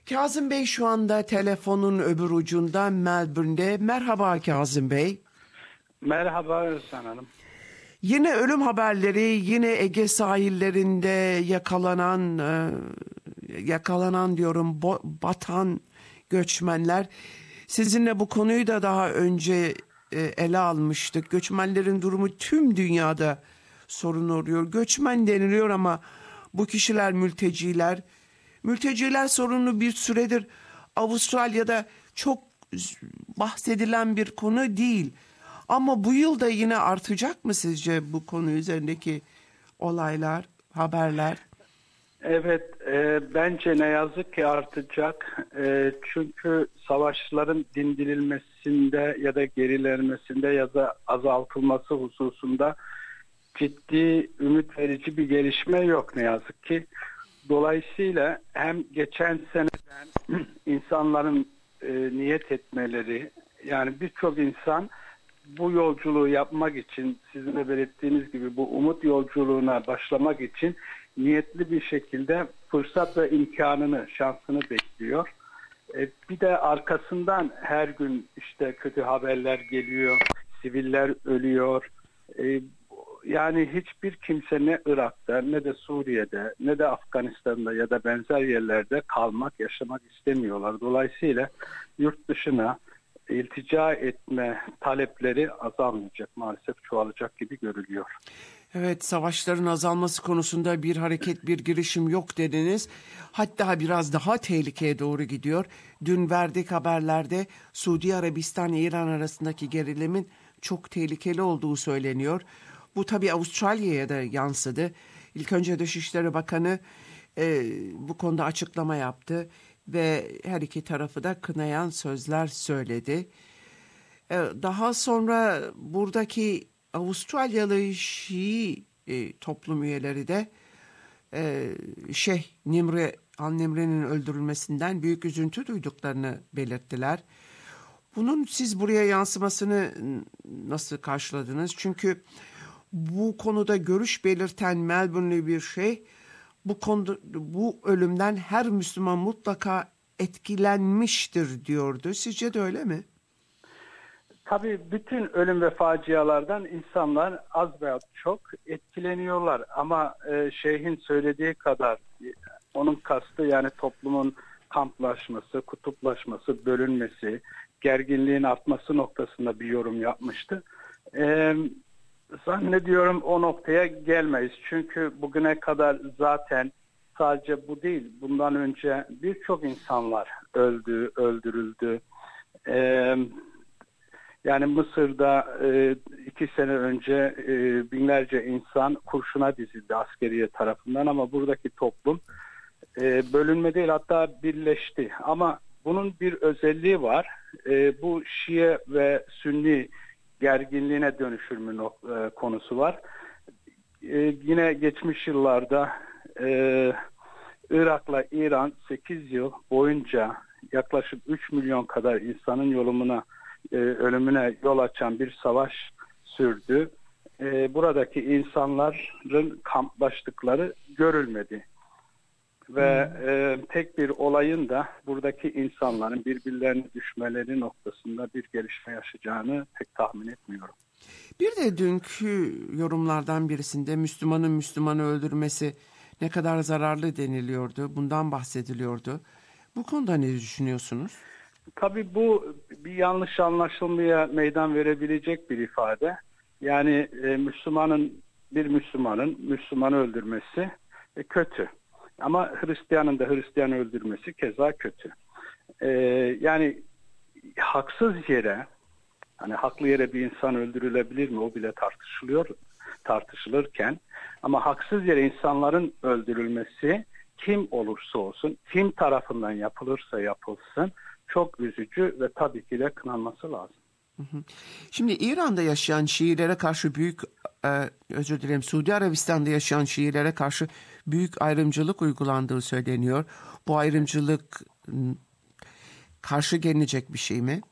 Kazım Bey şu anda telefonun öbür ucunda Melbourne'de. Merhaba Kazım Bey. Merhaba Özcan Hanım. Yine ölüm haberleri, yine Ege sahillerinde yakalanan diyorum, batan göçmenler. Sizinle bu konuyu da daha önce ele almıştık. Göçmenlerin durumu tüm dünyada sorun oluyor. Göçmen deniliyor ama bu kişiler mülteciler. Mülteciler sorunu bir süredir Avustralya'da çok bahsedilen bir konu değil. Ama bu yıl da yine artacak mı sizce bu konu üzerindeki olaylar, haberler? Evet, bence ne yazık ki artacak. Çünkü savaşların dindirilmesinde ya da gerilenmesinde ya da azaltılması hususunda ciddi, ümit verici bir gelişme yok ne yazık ki. Dolayısıyla hem geçen seneden insanların niyet etmeleri, yani birçok insan bu yolculuğu yapmak için, sizin de belirttiğiniz gibi bu umut yolculuğuna başlamak için niyetli bir şekilde fırsat ve imkanını, şansını bekliyor. Bir de arkasından her gün işte kötü haberler geliyor, siviller ölüyor. Yani hiçbir kimse ne Irak'ta, ne de Suriye'de, ne de Afganistan'da ya da benzer yerlerde kalmak, yaşamak istemiyorlar. Dolayısıyla yurt dışına iltica etme talepleri azalmayacak, maalesef çoğalacak gibi görülüyor. Evet, savaşların azalması konusunda bir hareket, bir girişim yok dediniz. Hatta biraz daha tehlikeye doğru gidiyor. Dün verdik haberlerde Suudi Arabistan ile İran arasındaki gerilimin çok tehlikeli olduğu söyleniyor. Bu tabii Avustralya'ya da yansıdı. İlk önce Dışişleri Bakanı bu konuda açıklama yaptı ve her iki tarafı da kınayan sözler söyledi. Daha sonra buradaki Avustralyalı Şii toplum üyeleri de Şeyh Nimri Al-Nimri'nin öldürülmesinden büyük üzüntü duyduklarını belirttiler. Bunun siz buraya yansımasını nasıl karşıladınız? Çünkü bu konuda görüş belirten Melbourne'li bir bu ölümden her Müslüman mutlaka etkilenmiştir diyordu. Sizce de öyle mi? Tabii bütün ölüm ve facialardan insanlar az veya çok etkileniyorlar. Ama şeyhin söylediği kadar onun kastı yani toplumun kamplaşması, kutuplaşması, bölünmesi, gerginliğin artması noktasında bir yorum yapmıştı. Zannediyorum o noktaya gelmeyiz. Çünkü bugüne kadar zaten sadece bu değil, bundan önce birçok insanlar öldü, öldürüldü. Yani Mısır'da 2 sene önce binlerce insan kurşuna dizildi askeriye tarafından ama buradaki toplum bölünme değil hatta birleşti. Ama bunun bir özelliği var. Bu Şii ve Sünni gerginliğine dönüşürmü konusu var. Yine geçmiş yıllarda Irak'la İran 8 yıl boyunca yaklaşık 3 milyon kadar insanın ölümüne yol açan bir savaş sürdü. Buradaki insanların kamplaştıkları görülmedi. Ve tek bir olayın da buradaki insanların birbirlerine düşmeleri noktasında bir gelişme yaşayacağını pek tahmin etmiyorum. Bir de dünkü yorumlardan birisinde Müslümanın Müslümanı öldürmesi ne kadar zararlı deniliyordu. Bundan bahsediliyordu. Bu konuda ne düşünüyorsunuz? Tabii bu bir yanlış anlaşılmaya meydan verebilecek bir ifade. Yani bir Müslümanın Müslümanı öldürmesi kötü. Ama Hristiyanın da Hristiyanı öldürmesi keza kötü. Yani haksız yere, hani haklı yere bir insan öldürülebilir mi? O bile tartışılırken ama haksız yere insanların öldürülmesi kim olursa olsun, kim tarafından yapılırsa yapılsın çok üzücü ve tabii ki de kınanması lazım. Şimdi İran'da yaşayan Şiilere karşı Suudi Arabistan'da yaşayan Şiilere karşı büyük ayrımcılık uygulandığı söyleniyor. Bu ayrımcılık karşı gelinecek bir şey mi?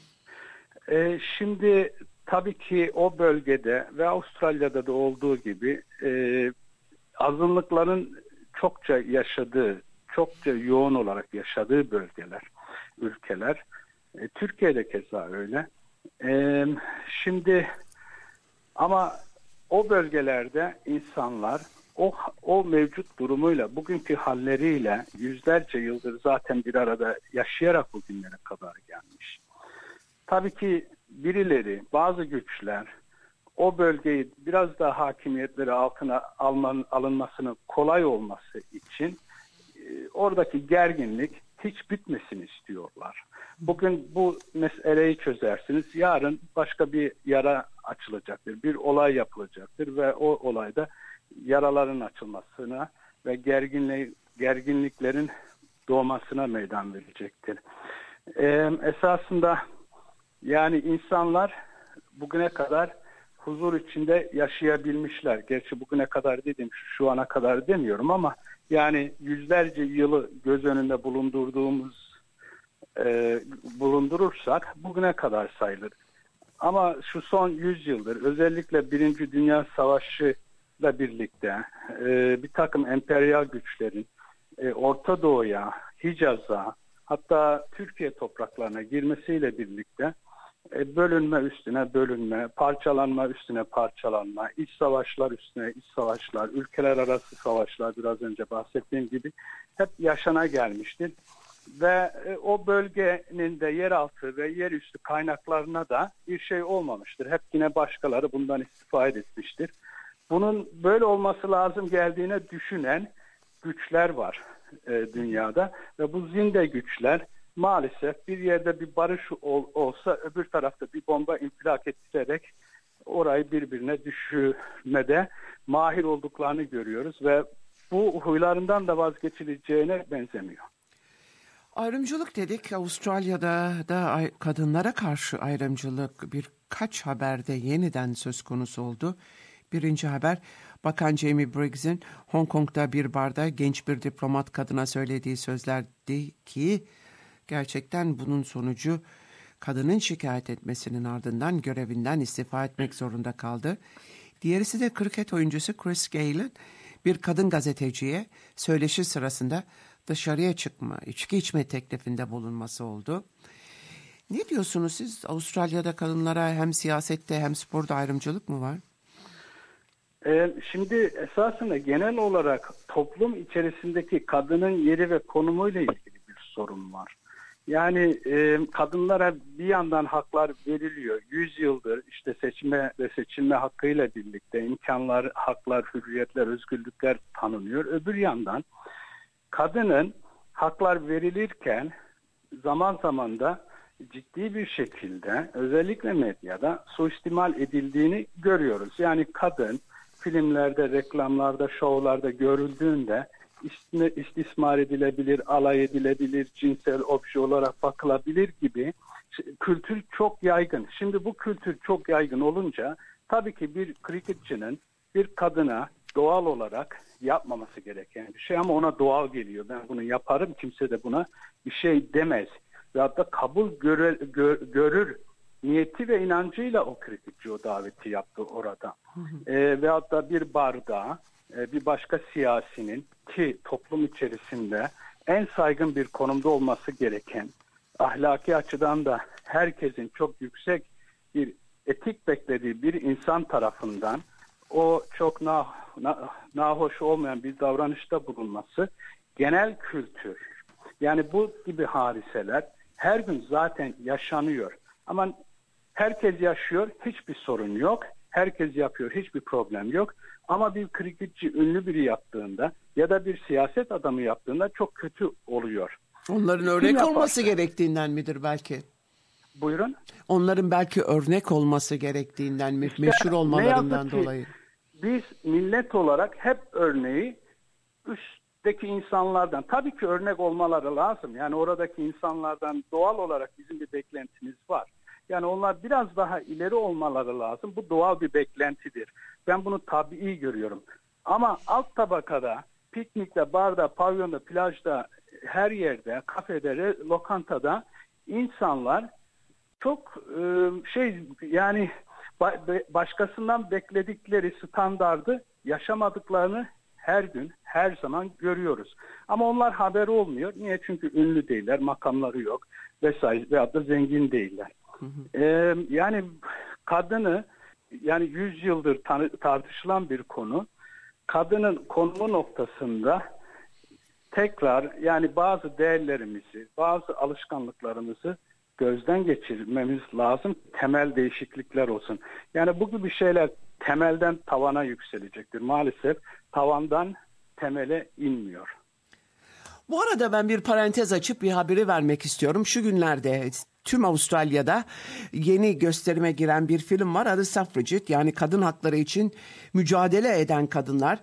Şimdi tabii ki o bölgede ve Avustralya'da da olduğu gibi azınlıkların çokça yaşadığı, çokça yoğun olarak yaşadığı bölgeler, ülkeler. Türkiye'de keza öyle. Şimdi ama o bölgelerde insanlar o mevcut durumuyla, bugünkü halleriyle yüzlerce yıldır zaten bir arada yaşayarak bugünlere kadar gelmiş. Tabii ki birileri, bazı güçler o bölgeyi biraz daha hakimiyetleri altına alınmasının kolay olması için oradaki gerginlik hiç bitmesini istiyorlar. Bugün bu meseleyi çözersiniz, yarın başka bir yara açılacaktır, bir olay yapılacaktır ve o olayda yaraların açılmasına ve gerginliklerin doğmasına meydan verecektir. Esasında yani insanlar bugüne kadar huzur içinde yaşayabilmişler. Gerçi bugüne kadar dedim, şu ana kadar demiyorum ama yani yüzlerce yılı göz önünde bulundurursak bugüne kadar sayılır. Ama şu son 100 yıldır özellikle Birinci Dünya Savaşı ile birlikte bir takım emperyal güçlerin Orta Doğu'ya, Hicaz'a, hatta Türkiye topraklarına girmesiyle birlikte bölünme üstüne bölünme, parçalanma üstüne parçalanma, iç savaşlar üstüne iç savaşlar, ülkeler arası savaşlar, biraz önce bahsettiğim gibi hep yaşana gelmiştir. Ve o bölgenin de yeraltı ve yerüstü kaynaklarına da bir şey olmamıştır. Hep yine başkaları bundan istifade etmiştir. Bunun böyle olması lazım geldiğine düşünen güçler var dünyada ve bu zinde güçler maalesef bir yerde bir barış olsa öbür tarafta bir bomba infilak ettirerek orayı birbirine düşürmede mahir olduklarını görüyoruz ve bu huylarından da vazgeçileceğine benzemiyor. Ayrımcılık dedik. Avustralya'da da kadınlara karşı ayrımcılık birkaç haberde yeniden söz konusu oldu. Birinci haber, Bakan Jamie Briggs'in Hong Kong'da bir barda genç bir diplomat kadına söylediği sözlerdi ki gerçekten bunun sonucu kadının şikayet etmesinin ardından görevinden istifa etmek zorunda kaldı. Diğerisi de kriket oyuncusu Chris Gayle'ın bir kadın gazeteciye söyleşi sırasında dışarıya çıkma, içki içme teklifinde bulunması oldu. Ne diyorsunuz siz? Avustralya'da kadınlara hem siyasette hem sporda ayrımcılık mı var? Şimdi esasında genel olarak toplum içerisindeki kadının yeri ve konumuyla ilgili bir sorun var. Yani kadınlara bir yandan haklar veriliyor. 100 yıldır işte seçme ve seçilme hakkıyla birlikte imkanlar, haklar, hürriyetler, özgürlükler tanınıyor. Öbür yandan kadının haklar verilirken zaman zaman da ciddi bir şekilde özellikle medyada suistimal edildiğini görüyoruz. Yani kadın filmlerde, reklamlarda, şovlarda görüldüğünde istismar edilebilir, alay edilebilir, cinsel obje olarak bakılabilir gibi kültür çok yaygın. Şimdi bu kültür çok yaygın olunca tabii ki bir kriketçinin bir kadına doğal olarak yapmaması gereken bir şey ama ona doğal geliyor. Ben bunu yaparım, kimse de buna bir şey demez. Veyahut da kabul görür niyeti ve inancıyla o kriketçi o daveti yaptı orada. Veyahut da bir barda bir başka siyasinin ki toplum içerisinde en saygın bir konumda olması gereken, ahlaki açıdan da herkesin çok yüksek bir etik beklediği bir insan tarafından o çok nahoş olmayan bir davranışta bulunması genel kültür. Yani bu gibi hadiseler her gün zaten yaşanıyor. Ama herkes yaşıyor, hiçbir sorun yok. Herkes yapıyor, hiçbir problem yok. Ama bir kriketçi ünlü biri yaptığında ya da bir siyaset adamı yaptığında çok kötü oluyor. Onların örnek olması gerektiğinden midir belki? Buyurun. Onların belki örnek olması gerektiğinden mi? İşte meşhur olmalarından dolayı. Biz millet olarak hep örneği üstteki insanlardan, tabii ki örnek olmaları lazım. Yani oradaki insanlardan doğal olarak bizim bir beklentimiz var. Yani onlar biraz daha ileri olmaları lazım. Bu doğal bir beklentidir. Ben bunu tabii görüyorum. Ama alt tabakada, piknikte, barda, pavyonda, plajda, her yerde, kafede, lokantada insanlar çok yani başkasından bekledikleri standardı yaşamadıklarını her gün, her zaman görüyoruz. Ama onlar haberi olmuyor. Niye? Çünkü ünlü değiller, makamları yok vesaire veyahut da zengin değiller. Yani kadını, yani 100 yıldır tartışılan bir konu. Kadının konumu noktasında tekrar, yani bazı değerlerimizi, bazı alışkanlıklarımızı gözden geçirmemiz lazım. Temel değişiklikler olsun. Yani bu gibi şeyler temelden tavana yükselecektir. Maalesef tavandan temele inmiyor. Bu arada ben bir parantez açıp bir haberi vermek istiyorum. Şu günlerde tüm Avustralya'da yeni gösterime giren bir film var. Adı Suffragette, yani kadın hakları için mücadele eden kadınlar.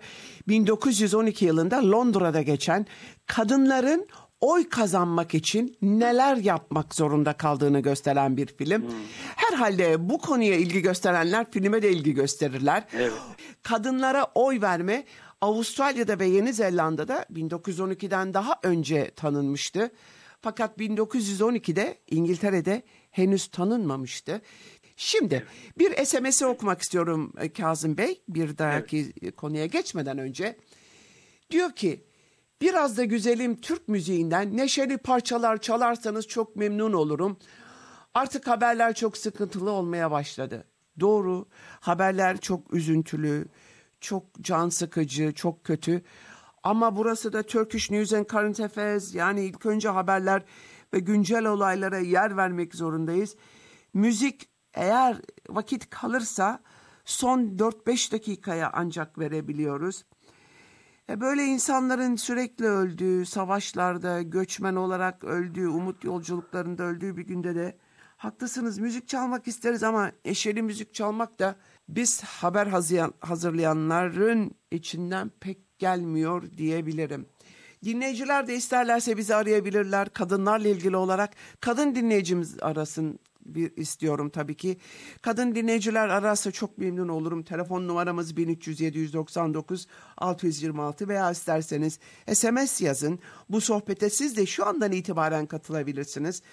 1912 yılında Londra'da geçen, kadınların oy kazanmak için neler yapmak zorunda kaldığını gösteren bir film. Herhalde bu konuya ilgi gösterenler filme de ilgi gösterirler. Evet. Kadınlara oy verme Avustralya'da ve Yeni Zelanda'da 1912'den daha önce tanınmıştı. Fakat 1912'de İngiltere'de henüz tanınmamıştı. Şimdi bir SMS'i okumak istiyorum Kazım Bey, bir dahaki konuya geçmeden önce. Diyor ki, biraz da güzelim Türk müziğinden neşeli parçalar çalarsanız çok memnun olurum. Artık haberler çok sıkıntılı olmaya başladı. Doğru, haberler çok üzüntülü, çok can sıkıcı, çok kötü. Ama burası da Turkish News and Current Affairs, yani ilk önce haberler ve güncel olaylara yer vermek zorundayız. Müzik eğer vakit kalırsa son 4-5 dakikaya ancak verebiliyoruz. Böyle insanların sürekli öldüğü, savaşlarda göçmen olarak öldüğü, umut yolculuklarında öldüğü bir günde de haklısınız, müzik çalmak isteriz ama neşeli müzik çalmak da biz haber hazırlayanların içinden pek gelmiyor diyebilirim. Dinleyiciler de isterlerse bizi arayabilirler. Kadınlarla ilgili olarak kadın dinleyicimiz arasın istiyorum tabii ki. Kadın dinleyiciler ararsa çok memnun olurum. Telefon numaramız 1300 799 626 veya isterseniz SMS yazın. Bu sohbete siz de şu andan itibaren katılabilirsiniz.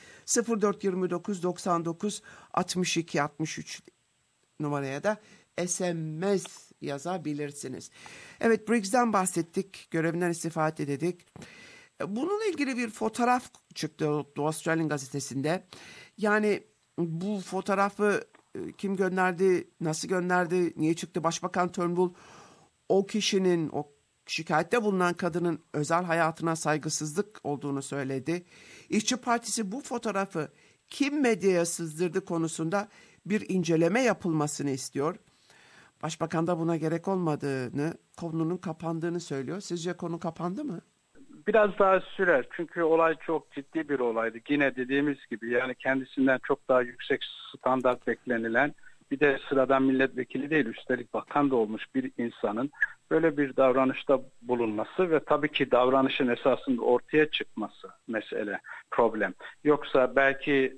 0429 99 62 63 numaraya da SMS yazabilirsiniz. Evet, Briggs'den bahsettik. Görevinden istifa dedik. Bununla ilgili bir fotoğraf çıktı The Australian gazetesinde. Yani bu fotoğrafı kim gönderdi, nasıl gönderdi, niye çıktı? Başbakan Turnbull o kişinin, o şikayette bulunan kadının özel hayatına saygısızlık olduğunu söyledi. İşçi Partisi bu fotoğrafı kim medyaya sızdırdı konusunda bir inceleme yapılmasını istiyor. Başbakan da buna gerek olmadığını, konunun kapandığını söylüyor. Sizce konu kapandı mı? Biraz daha sürer. Çünkü olay çok ciddi bir olaydı. Yine dediğimiz gibi, yani kendisinden çok daha yüksek standart beklenilen, bir de sıradan milletvekili değil, üstelik bakan da olmuş bir insanın böyle bir davranışta bulunması ve tabii ki davranışın esasında ortaya çıkması mesele, problem. Yoksa belki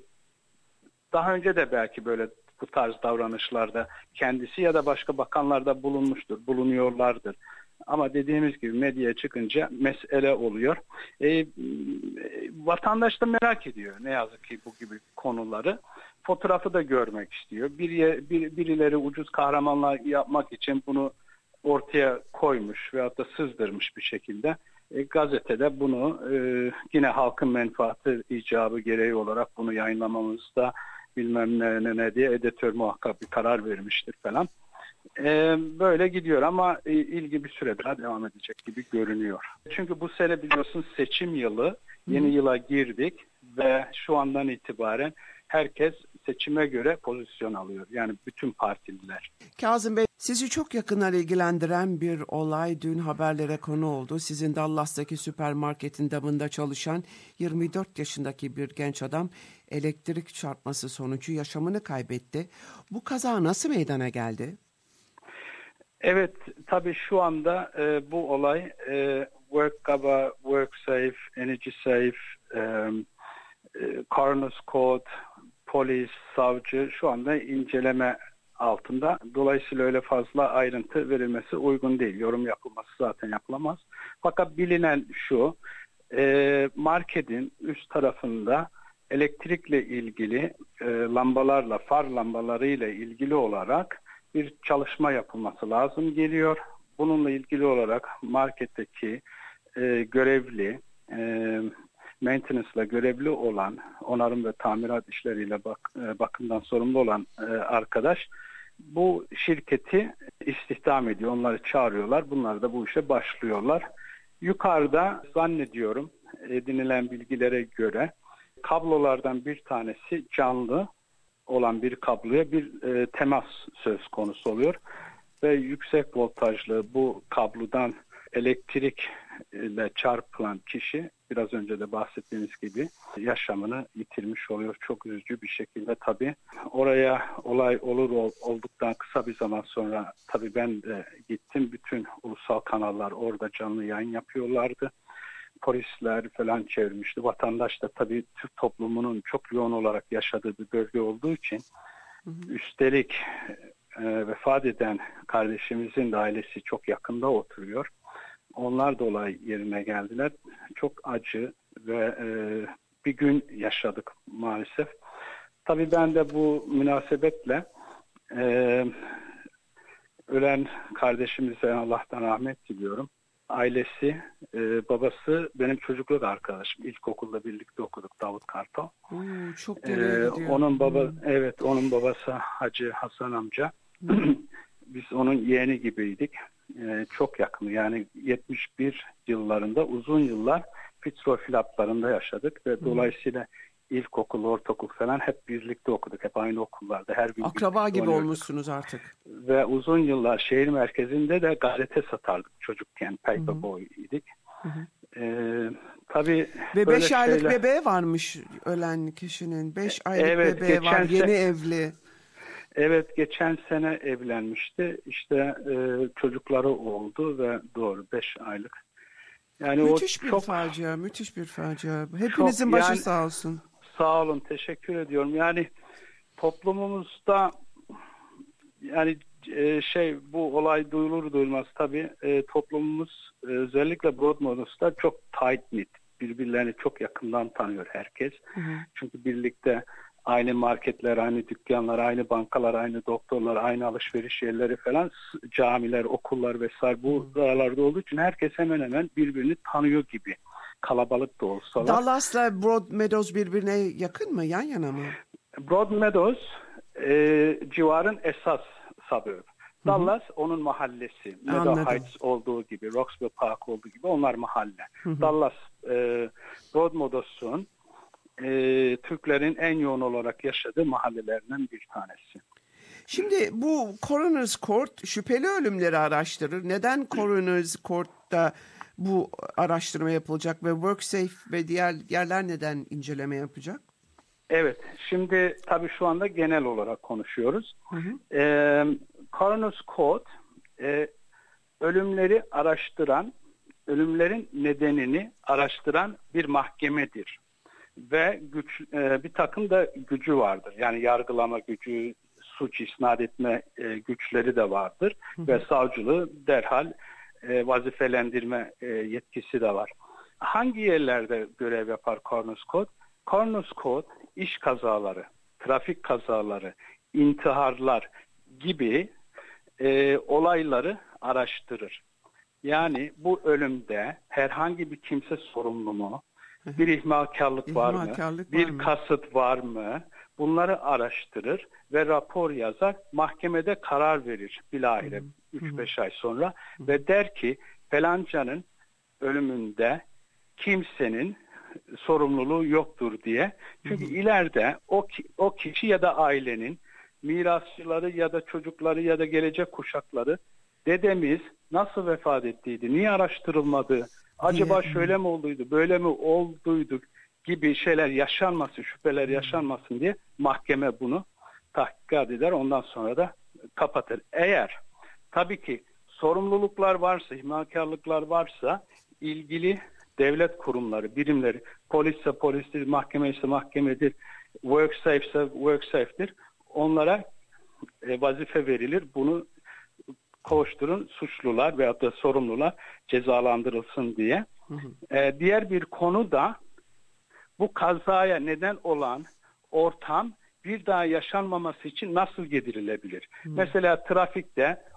daha önce de belki böyle bu tarz davranışlarda kendisi ya da başka bakanlarda bulunmuştur, bulunuyorlardır. Ama dediğimiz gibi medyaya çıkınca mesele oluyor. Vatandaş da merak ediyor ne yazık ki bu gibi konuları. Fotoğrafı da görmek istiyor. Birileri ucuz kahramanlar yapmak için bunu ortaya koymuş veyahut da sızdırmış bir şekilde. Gazetede bunu yine halkın menfaati icabı gereği olarak bunu yayınlamamızda bilmem ne diye editör muhakkak bir karar vermiştir falan. Böyle gidiyor ama ilgi bir süre daha devam edecek gibi görünüyor. Çünkü bu sene biliyorsun seçim yılı, yeni yıla girdik ve şu andan itibaren herkes seçime göre pozisyon alıyor. Yani bütün partililer. Kazım Bey, sizi çok yakından ilgilendiren bir olay dün haberlere konu oldu. Sizin Dallas'taki süpermarketin damında çalışan 24 yaşındaki bir genç adam elektrik çarpması sonucu yaşamını kaybetti. Bu kaza nasıl meydana geldi? Evet, tabii şu anda bu olay WorkGova, WorkSafe, EnergySafe, Coroner's Court, polis, savcı şu anda inceleme altında. Dolayısıyla öyle fazla ayrıntı verilmesi uygun değil. Yorum yapılması zaten yapılamaz. Fakat bilinen şu, marketin üst tarafında elektrikle ilgili lambalarla, far lambalarıyla ilgili olarak bir çalışma yapılması lazım geliyor. bununla ilgili olarak marketteki görevli, maintenance ile görevli olan, onarım ve tamirat işleriyle bakımdan sorumlu olan arkadaş bu şirketi istihdam ediyor. Onları çağırıyorlar. Bunlar da bu işe başlıyorlar. Yukarıda zannediyorum edinilen bilgilere göre kablolardan bir tanesi canlı olan bir kabloya bir temas söz konusu oluyor. Ve yüksek voltajlı bu kablodan elektrikle çarpılan kişi biraz önce de bahsettiğiniz gibi yaşamını yitirmiş oluyor. Çok üzücü bir şekilde tabii. Oraya olay olduktan kısa bir zaman sonra tabii ben de gittim. Bütün ulusal kanallar orada canlı yayın yapıyorlardı. Polisler falan çevirmişti. Vatandaş da tabii Türk toplumunun çok yoğun olarak yaşadığı bir bölge olduğu için üstelik vefat eden kardeşimizin de ailesi çok yakında oturuyor. Onlar da olay yerine geldiler. Çok acı ve bir gün yaşadık maalesef. Tabii ben de bu münasebetle ölen kardeşimize Allah'tan rahmet diliyorum. Ailesi, babası benim çocukluk arkadaşım. İlkokulda birlikte okuduk, Davut Kartal. Çok geriye gidiyor. Onun babası Hacı Hasan amca. Biz onun yeğeni gibiydik. Çok yakın. Yani 71 yıllarında uzun yıllar Fitzroy Haplarında yaşadık ve dolayısıyla ilkokul, ortaokul falan hep birlikte okuduk. Hep aynı okullarda. Her gün akraba gibi oynuyorduk. Olmuşsunuz artık. Ve uzun yıllar şehir merkezinde de gazete satardık çocukken. Paperboy idik. Tabii ve 5 aylık bebeği varmış ölen kişinin. 5 aylık bebeği var. Yeni evli. Evet, geçen sene evlenmişti. İşte çocukları oldu ve doğru 5 aylık. Yani müthiş bir facia, müthiş bir facia. Hepinizin başı sağ olsun. Sağ olun, teşekkür ediyorum. Yani toplumumuzda yani bu olay duyulur duyulmaz tabii toplumumuz özellikle Broadmoor'da çok tight knit. Birbirlerini çok yakından tanıyor herkes. Çünkü birlikte aynı marketler, aynı dükkanlar, aynı bankalar, aynı doktorlar, aynı alışveriş yerleri falan, camiler, okullar vesaire buralarda olduğu için herkes hemen hemen birbirini tanıyor gibi. Kalabalık da olsalar. Dallas'la Broadmeadows birbirine yakın mı? Yan yana mı? Broadmeadows civarın esas suburb. Dallas onun mahallesi. Meadow Heights olduğu gibi, Roxbury Park olduğu gibi onlar mahalle. Dallas Broadmeadows'un Türklerin en yoğun olarak yaşadığı mahallelerinden bir tanesi. Şimdi bu Coroner's Court şüpheli ölümleri araştırır. Neden Coroner's Court'ta bu araştırma yapılacak ve WorkSafe ve diğer yerler neden inceleme yapacak? Evet, şimdi tabii şu anda genel olarak konuşuyoruz. Coroner's Court ölümleri araştıran, ölümlerin nedenini araştıran bir mahkemedir. Ve bir takım da gücü vardır. Yani yargılama gücü, suç isnat etme güçleri de vardır. Ve savcılığı derhal vazifelendirme yetkisi de var. Hangi yerlerde görev yapar Coroner's Court? Coroner's Court iş kazaları, trafik kazaları, intiharlar gibi olayları araştırır. Yani bu ölümde herhangi bir kimse sorumlu mu? Bir ihmalkarlık var mı? Bir kasıt var mı? Bunları araştırır ve rapor yazar. Mahkemede karar verir bilahare 3-5 ay sonra ve der ki falancanın ölümünde kimsenin sorumluluğu yoktur diye. Çünkü ileride o kişi ya da ailenin mirasçıları ya da çocukları ya da gelecek kuşakları dedemiz nasıl vefat ettiydi, niye araştırılmadı, acaba şöyle mi olduydu, böyle mi olduydu gibi şeyler yaşanmasın, şüpheler yaşanmasın diye mahkeme bunu tahkikat eder. Ondan sonra da kapatır. Eğer tabii ki sorumluluklar varsa, ihmalkarlıklar varsa ilgili devlet kurumları, birimleri, polisse polistir, mahkeme ise mahkemedir, WorkSafe ise WorkSafe'dir. Onlara vazife verilir. Bunu koşturun, suçlular veyahut da sorumlular cezalandırılsın diye. Diğer bir konu da bu kazaya neden olan ortam bir daha yaşanmaması için nasıl giderilebilir? Mesela trafikte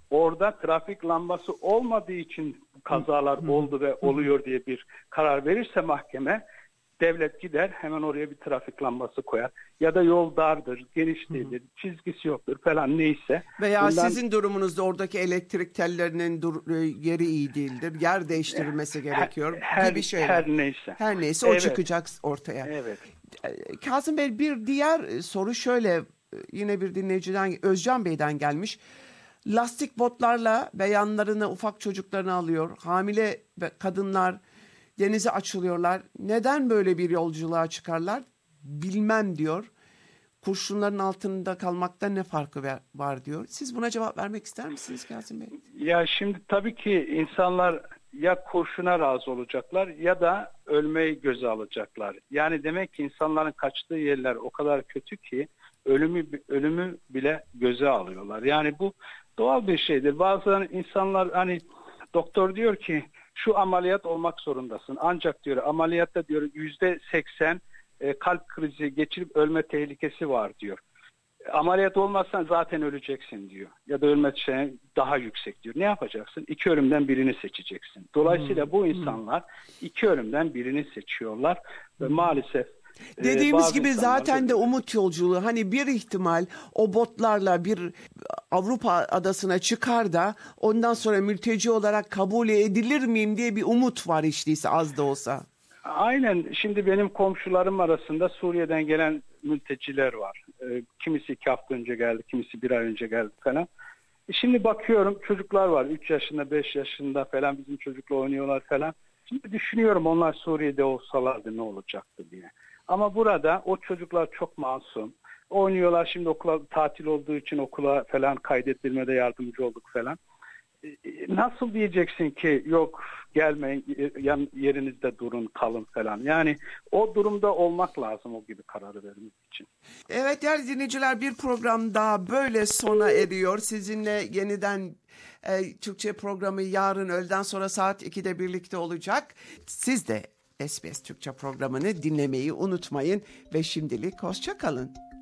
orada trafik lambası olmadığı için kazalar oldu ve oluyor diye bir karar verirse mahkeme, devlet gider hemen oraya bir trafik lambası koyar. Ya da yol dardır, geniş değildir, çizgisi yoktur falan neyse. Veya sizin durumunuzda oradaki elektrik tellerinin yeri iyi değildir. Yer değiştirilmesi gerekiyor gibi şeyler. Her neyse. Her neyse o çıkacak ortaya. Evet. Kazım Bey, bir diğer soru şöyle, yine bir dinleyiciden, Özcan Bey'den gelmiş. Lastik botlarla beyanlarını, ufak çocuklarını alıyor. Hamile kadınlar denize açılıyorlar. Neden böyle bir yolculuğa çıkarlar? Bilmem diyor. Kurşunların altında kalmakta ne farkı var diyor. Siz buna cevap vermek ister misiniz Kazım Bey? Ya şimdi tabii ki insanlar ya kurşuna razı olacaklar ya da ölmeyi göze alacaklar. Yani demek ki insanların kaçtığı yerler o kadar kötü ki ölümü bile göze alıyorlar. Yani bu doğal bir şeydir. Bazı insanlar, hani doktor diyor ki şu ameliyat olmak zorundasın. Ancak diyor ameliyatta diyor %80 kalp krizi geçirip ölme tehlikesi var diyor. Ameliyat olmazsan zaten öleceksin diyor. Ya da ölme şeyi daha yüksek diyor. Ne yapacaksın? 2 ölümden birini seçeceksin. Dolayısıyla bu insanlar 2 ölümden birini seçiyorlar ve maalesef dediğimiz gibi zaten de umut yolculuğu. Hani bir ihtimal o botlarla bir Avrupa adasına çıkar da ondan sonra mülteci olarak kabul edilir miyim diye bir umut var, hiç değilse az da olsa. Aynen. Şimdi benim komşularım arasında Suriye'den gelen mülteciler var. Kimisi 2 hafta önce geldi, kimisi 1 ay önce geldi falan. Şimdi bakıyorum çocuklar var. 3 yaşında, 5 yaşında falan, bizim çocukla oynuyorlar falan. Şimdi düşünüyorum onlar Suriye'de olsalardı ne olacaktı diye. Ama burada o çocuklar çok masum. Oynuyorlar, şimdi okula tatil olduğu için okula falan kaydettirmede yardımcı olduk falan. Nasıl diyeceksin ki yok gelmeyin, yerinizde durun, kalın falan. Yani o durumda olmak lazım o gibi kararı vermek için. Evet değerli dinleyiciler, bir program daha böyle sona eriyor. Sizinle yeniden Türkçe programı yarın öğleden sonra saat 2'de birlikte olacak. Siz de SBS Türkçe programını dinlemeyi unutmayın ve şimdilik hoşça kalın.